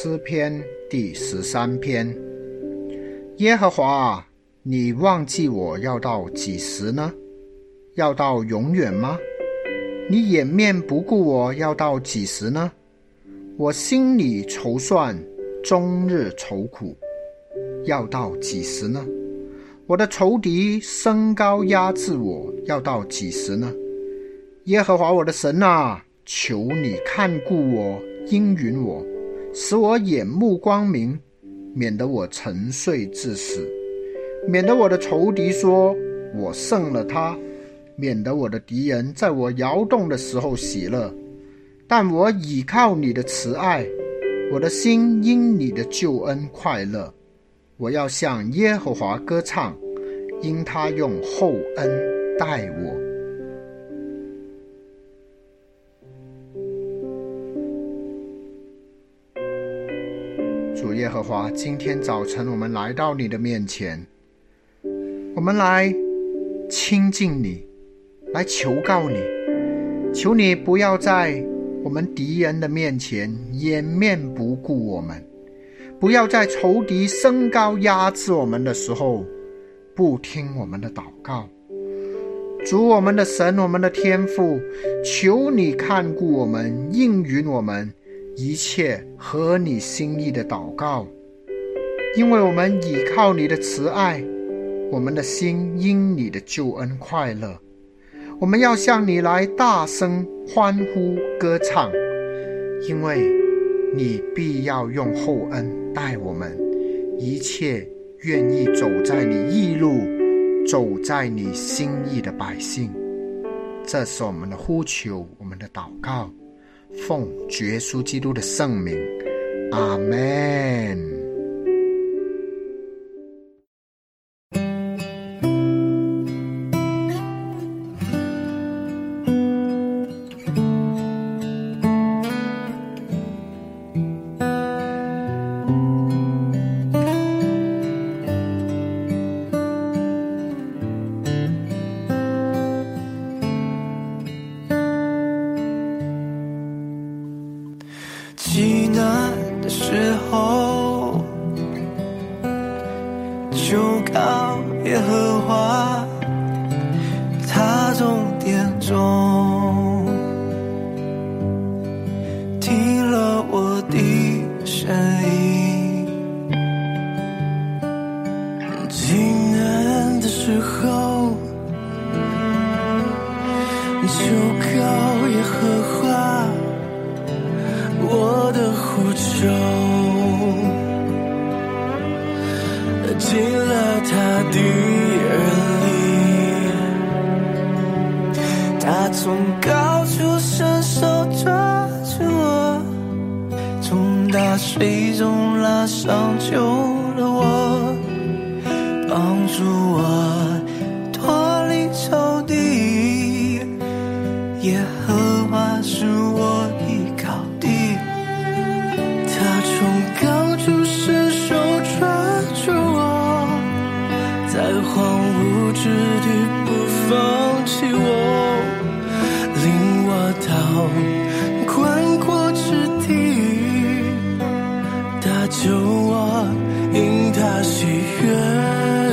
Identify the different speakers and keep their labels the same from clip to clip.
Speaker 1: 诗篇第13篇。耶和华，你忘记我要到几时呢？要到永远吗？你掩面不顾我要到几时呢？我心里筹算，终日愁苦，要到几时呢？我的仇敌升高压制我，要到几时呢？耶和华我的神啊，求你看顾我，应允我，使我眼目光明，免得我沉睡至死，免得我的仇敌说我胜了他，免得我的敌人在我摇动的时候喜乐。但我倚靠你的慈爱，我的心因你的救恩快乐。我要向耶和华歌唱，因他用厚恩待我。主耶和华，今天早晨我们来到你的面前，我们来亲近你，来求告你，求你不要在我们敌人的面前掩面不顾我们，不要在仇敌升高压制我们的时候不听我们的祷告。主，我们的神，我们的天父，求你看顾我们，应允我们一切合你心意的祷告。因为我们倚靠你的慈爱，我们的心因你的救恩快乐。我们要向你来大声欢呼歌唱，因为你必要用厚恩待我们一切愿意走在你义路，走在你心意的百姓。这是我们的呼求，我们的祷告，奉主耶稣基督的圣名，阿们。
Speaker 2: 极难的时候，求告耶和华，他从殿中听了我的声音。极难的时候，求告耶和华，我的呼求进了他的耳里，他从高处伸手抓住我，从大水中拉上救了我，帮助我脱离仇敌。耶和华是我依靠的，他从高处伸手抓住我，在荒芜之地不放弃我，领我到宽阔之地，他救我，因他喜悦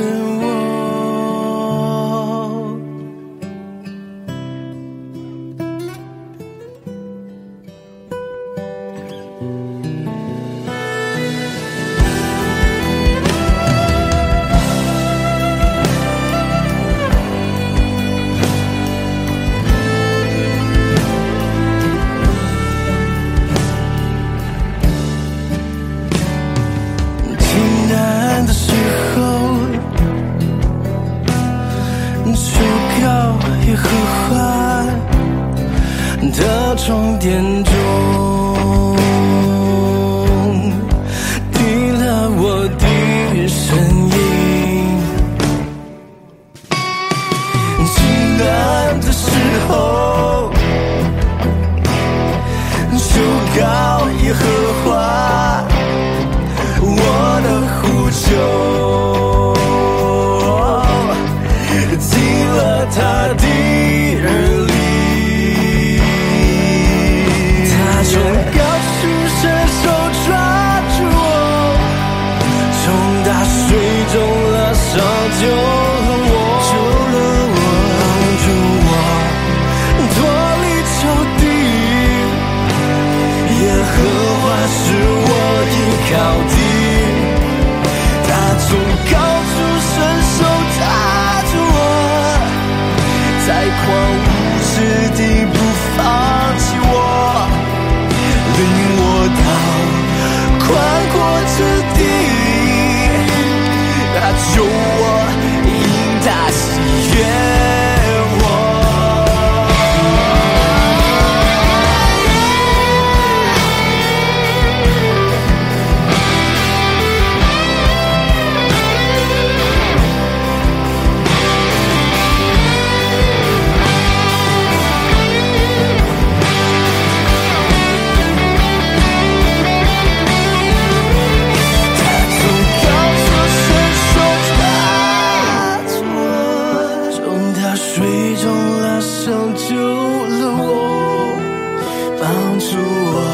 Speaker 2: 耶和华的从殿中听了我的声音。极难的时候，求告耶和华，我的呼求进了他的耳里，他从了我，帮助我